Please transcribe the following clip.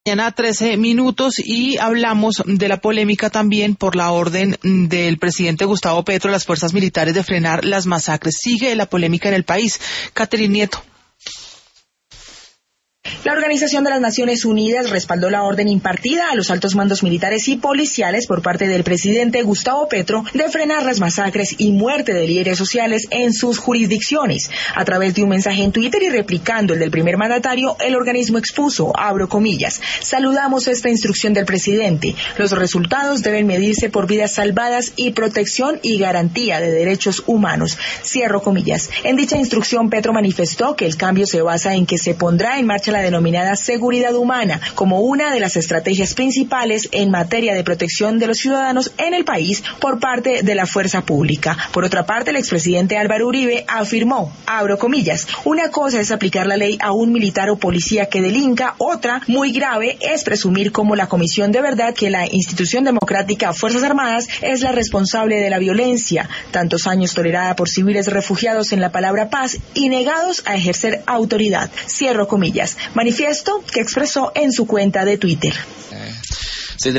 Mañana 13 minutos y hablamos de la polémica también por la orden del presidente Gustavo Petro a las fuerzas militares de frenar las masacres. Sigue la polémica en el país. Catherine Nieto. La Organización de las Naciones Unidas respaldó la orden impartida a los altos mandos militares y policiales por parte del presidente Gustavo Petro de frenar las masacres y muerte de líderes sociales en sus jurisdicciones. A través de un mensaje en Twitter y replicando el del primer mandatario, el organismo expuso, abro comillas, saludamos esta instrucción del presidente. Los resultados deben medirse por vidas salvadas y protección y garantía de derechos humanos. Cierro comillas. En dicha instrucción, Petro manifestó que el cambio se basa en que se pondrá en marcha la denominada seguridad humana como una de las estrategias principales en materia de protección de los ciudadanos en el país por parte de la fuerza pública. Por otra parte, el expresidente Álvaro Uribe afirmó, abro comillas, una cosa es aplicar la ley a un militar o policía que delinca, otra, muy grave, es presumir como la Comisión de Verdad que la institución democrática Fuerzas Armadas es la responsable de la violencia, tantos años tolerada por civiles refugiados en la palabra paz y negados a ejercer autoridad. Cierro comillas. Manifiesto que expresó en su cuenta de Twitter.